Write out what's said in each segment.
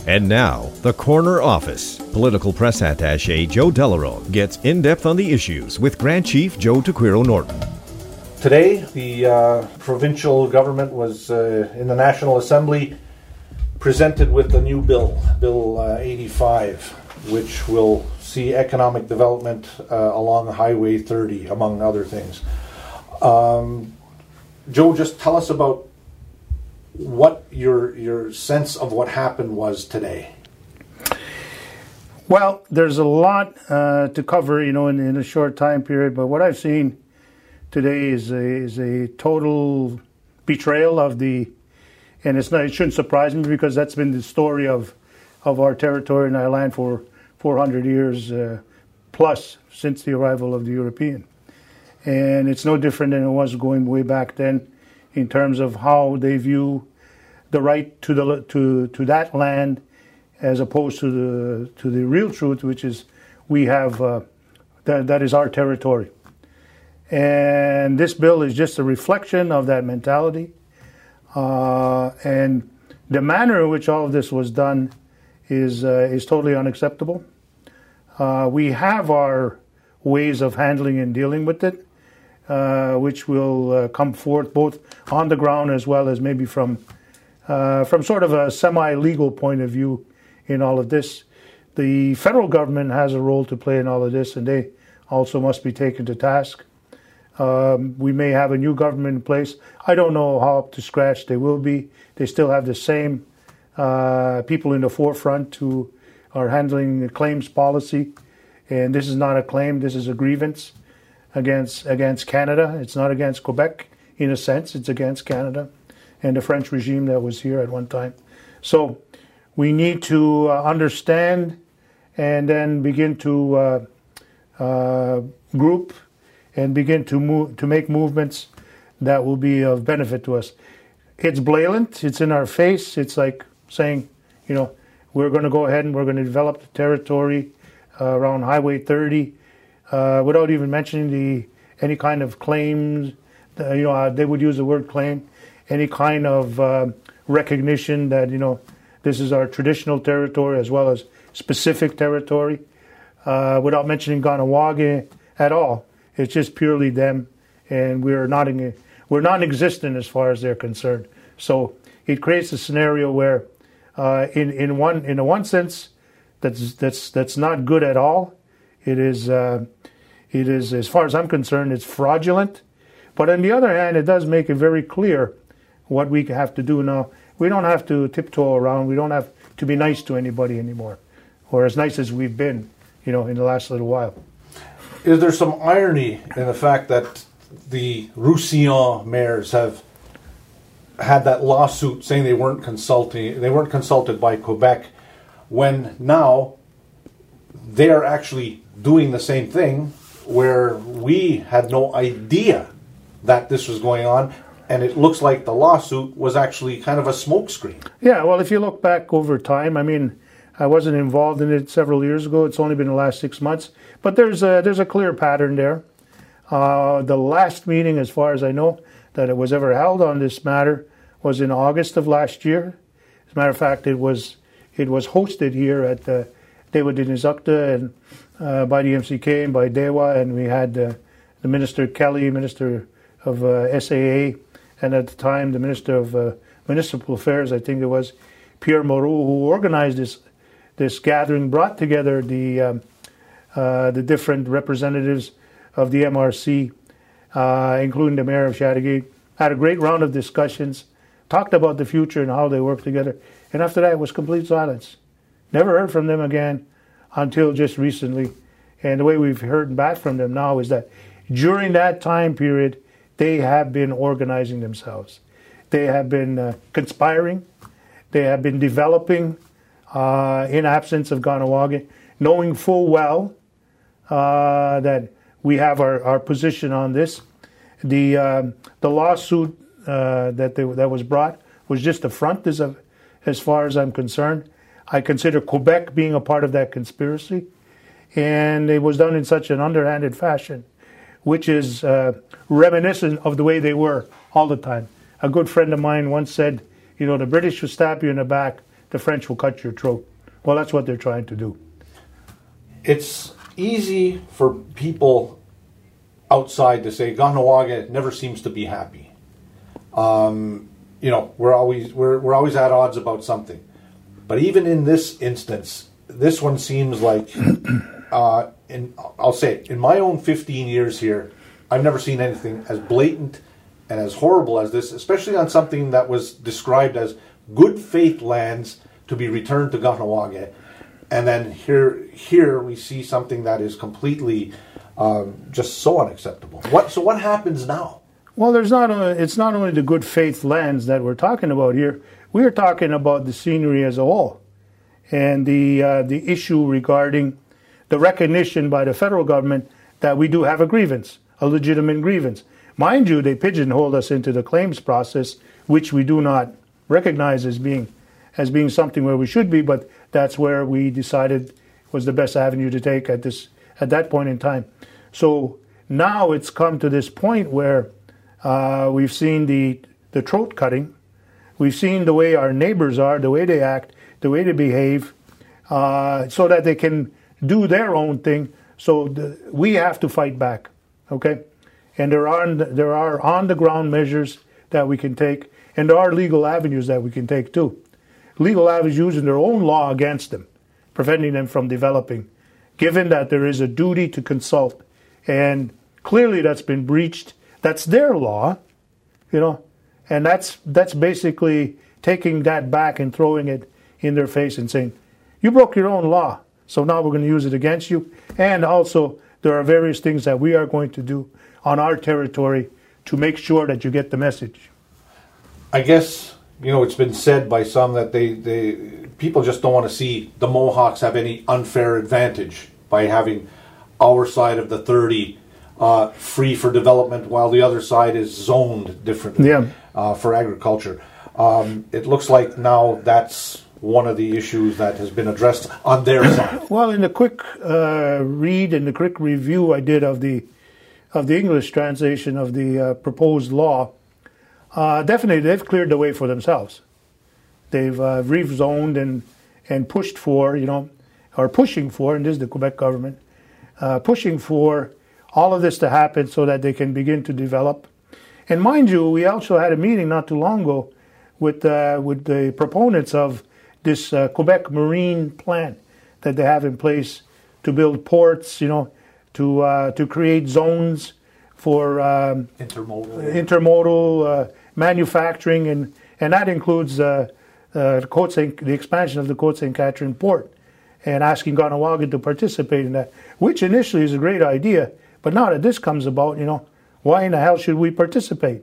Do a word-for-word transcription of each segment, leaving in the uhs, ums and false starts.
And now, the Corner Office. Political press attaché Joe Delarose gets in-depth on the issues with Grand Chief Joe Tequiro Norton. Today, the uh, provincial government was uh, in the National Assembly presented with a new bill, Bill uh, eighty-five, which will see economic development uh, along Highway thirty, among other things. Um, Joe, just tell us about what your your sense of what happened was today. Well, there's a lot uh, to cover, you know, in, in a short time period. But what I've seen today is a, is a total betrayal of the, and it's not. It shouldn't surprise me because that's been the story of of our territory and our land for four hundred years uh, plus since the arrival of the European, and it's no different than it was going way back then, in terms of how they view the right to the to to that land, as opposed to the to the real truth, which is we have uh, that that is our territory. And this bill is just a reflection of that mentality, uh, and the manner in which all of this was done is uh, is totally unacceptable. Uh, we have our ways of handling and dealing with it, Uh, which will uh, come forth both on the ground as well as maybe from uh, from sort of a semi-legal point of view in all of this. The federal government has a role to play in all of this, and they also must be taken to task. Um, we may have a new government in place. I don't know how up to scratch they will be. They still have the same uh, people in the forefront who are handling the claims policy, and this is not a claim, this is a grievance against against Canada. It's not against Quebec in a sense, it's against Canada and the French regime that was here at one time. So we need to uh, understand and then begin to uh, uh, group and begin to move to make movements that will be of benefit to us. It's blatant, it's in our face. It's like saying, you know, we're going to go ahead and we're going to develop the territory uh, around Highway thirty, Uh, without even mentioning the any kind of claims, uh, you know, uh, they would use the word claim, any kind of uh, recognition that, you know, this is our traditional territory as well as specific territory, uh, without mentioning Kahnawake at all. It's just purely them, and we're not in, we're non-existent as far as they're concerned. So it creates a scenario where, uh, in in one in a one sense, that's that's that's not good at all. It is, uh, it is, as far as I'm concerned, it's fraudulent. But on the other hand, it does make it very clear what we have to do now. We don't have to tiptoe around. We don't have to be nice to anybody anymore, or as nice as we've been, you know, in the last little while. Is there some irony in the fact that the Roussillon mayors have had that lawsuit saying they weren't consulting, they weren't consulted by Quebec, when now they are actually doing the same thing, where we had no idea that this was going on, and it looks like the lawsuit was actually kind of a smokescreen. Yeah, well, if you look back over time, I mean, I wasn't involved in it several years ago. It's only been the last six months, but there's a, there's a clear pattern there. Uh, the last meeting, as far as I know, that it was ever held on this matter was in August of last year. As a matter of fact, it was it was hosted here at the David Dinizakta and uh, by the M C K and by DEWA, and we had uh, the Minister Kelly, Minister of uh, S A A, and at the time the Minister of uh, Municipal Affairs, I think it was, Pierre Moreau, who organized this this gathering, brought together the um, uh, the different representatives of the M R C, uh, including the Mayor of Chateauguay, had a great round of discussions, talked about the future and how they work together, and after that it was complete silence. Never heard from them again until just recently. And the way we've heard back from them now is that during that time period, they have been organizing themselves. They have been uh, conspiring. They have been developing uh, in absence of Kahnawake, knowing full well uh, that we have our, our position on this. The uh, the lawsuit uh, that they, that was brought was just a front, as, a, as far as I'm concerned. I consider Quebec being a part of that conspiracy, and it was done in such an underhanded fashion, which is uh, reminiscent of the way they were all the time. A good friend of mine once said, you know, the British will stab you in the back, the French will cut your throat. Well, that's what they're trying to do. It's easy for people outside to say Kahnawake never seems to be happy. Um, you know, we're always we're we're always at odds about something. But even in this instance, this one seems like, uh, in I'll say it, in my own fifteen years here, I've never seen anything as blatant and as horrible as this, especially on something that was described as good faith lands to be returned to Kahnawake. And then here, here we see something that is completely um, just so unacceptable. What? So what happens now? Well, there's not. A, it's not only the good faith lands that we're talking about here. We're talking about the scenery as a whole, and the uh, the issue regarding the recognition by the federal government that we do have a grievance, a legitimate grievance. Mind you, they pigeonholed us into the claims process, which we do not recognize as being as being something where we should be, but that's where we decided was the best avenue to take at this at that point in time. So now it's come to this point where uh, we've seen the the throat cutting, we've seen the way our neighbors are, the way they act, the way they behave, uh, so that they can do their own thing. So the, we have to fight back, okay? And there are there are on the ground measures that we can take, and there are legal avenues that we can take too. Legal avenues using their own law against them, preventing them from developing, given that there is a duty to consult. And clearly that's been breached. That's their law, you know, and that's that's basically taking that back and throwing it in their face and saying, you broke your own law, so now we're going to use it against you. And also there are various things that we are going to do on our territory to make sure that you get the message. I guess, you know, it's been said by some that they, they people just don't want to see the Mohawks have any unfair advantage by having our side of the thirty uh, free for development while the other side is zoned differently yeah. uh, for agriculture. Um, it looks like now that's one of the issues that has been addressed on their side. Well, in the quick uh, read and the quick review I did of the of the English translation of the uh, proposed law, uh, definitely they've cleared the way for themselves. They've uh, rezoned and, and pushed for, you know, or pushing for, and this is the Quebec government, uh, pushing for all of this to happen so that they can begin to develop. And mind you, we also had a meeting not too long ago with, uh, with the proponents of this uh, Quebec Marine Plan that they have in place to build ports, you know, to uh, to create zones for um, intermodal, intermodal uh, manufacturing, and, and that includes uh, uh, Côte Saint, the expansion of the Côte Saint Catherine port, and asking Kahnawake to participate in that, which initially is a great idea, but now that this comes about, you know, why in the hell should we participate?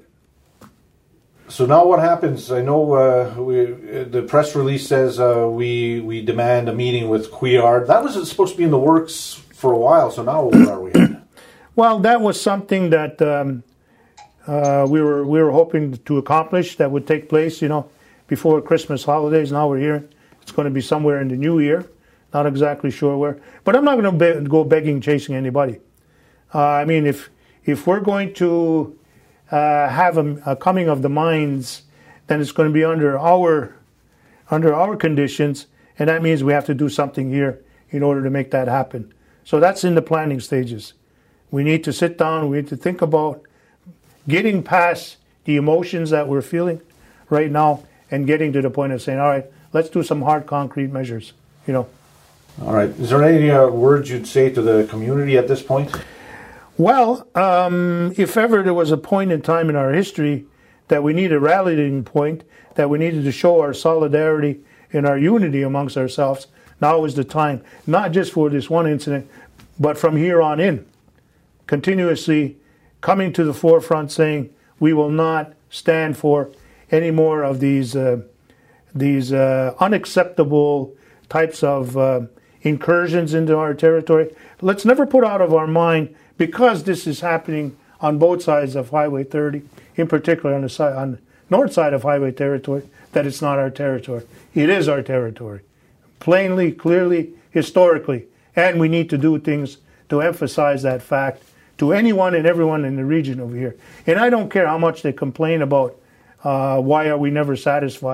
So now what happens? I know uh, we, the press release says uh, we we demand a meeting with Couillard. That was supposed to be in the works for a while, so now where are we at? Well, that was something that um, uh, we were we were hoping to accomplish, that would take place, you know, before Christmas holidays. Now we're here. It's going to be somewhere in the new year. Not exactly sure where. But I'm not going to be- go begging, chasing anybody. Uh, I mean, if if we're going to uh, have a, a coming of the minds, then it's going to be under our under our conditions, and that means we have to do something here in order to make that happen. So that's in the planning stages. We need to sit down, we need to think about getting past the emotions that we're feeling right now and getting to the point of saying, all right, let's do some hard concrete measures, you know. All right. Is there any uh, words you'd say to the community at this point? Well, um, if ever there was a point in time in our history that we need a rallying point, that we needed to show our solidarity and our unity amongst ourselves, now is the time, not just for this one incident, but from here on in, continuously coming to the forefront saying we will not stand for any more of these uh, these uh, unacceptable types of uh, incursions into our territory. Let's never put out of our mind, because this is happening on both sides of Highway thirty, in particular on the side, on the north side of Highway territory, that it's not our territory. It is our territory. Plainly, clearly, historically, and we need to do things to emphasize that fact to anyone and everyone in the region over here. And I don't care how much they complain about uh, why are we never satisfied.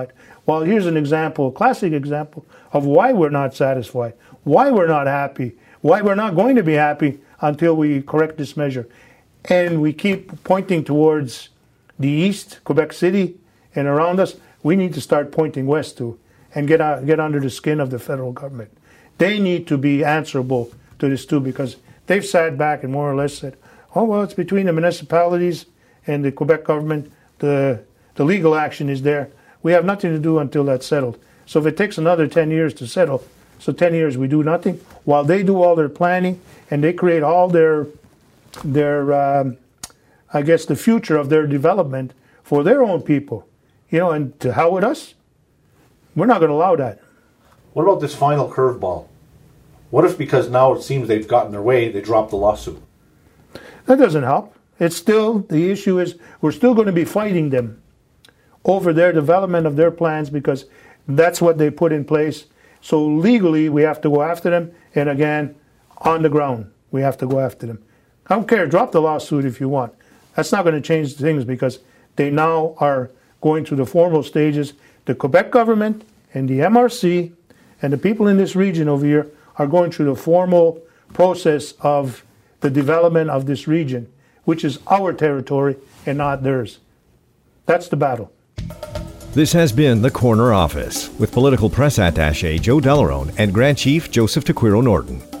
Well, here's an example, a classic example of why we're not satisfied, why we're not happy, why we're not going to be happy until we correct this measure. And we keep pointing towards the east, Quebec City, and around us. We need to start pointing west too and get out, get under the skin of the federal government. They need to be answerable to this too, because they've sat back and more or less said, oh, well, it's between the municipalities and the Quebec government. The, the legal action is there. We have nothing to do until that's settled. So if it takes another ten years to settle, so ten years we do nothing, while they do all their planning and they create all their, their um, I guess, the future of their development for their own people. You know, and to hell with us, we're not going to allow that. What about this final curveball? What if because now it seems they've gotten their way, they dropped the lawsuit? That doesn't help. It's still, the issue is we're still going to be fighting them over their development of their plans because that's what they put in place. So legally, we have to go after them. And again, on the ground, we have to go after them. I don't care. Drop the lawsuit if you want. That's not going to change things because they now are going through the formal stages. The Quebec government and the M R C and the people in this region over here are going through the formal process of the development of this region, which is our territory and not theirs. That's the battle. This has been The Corner Office with political press attaché Joe Delarone and Grand Chief Joseph Tequiro Norton.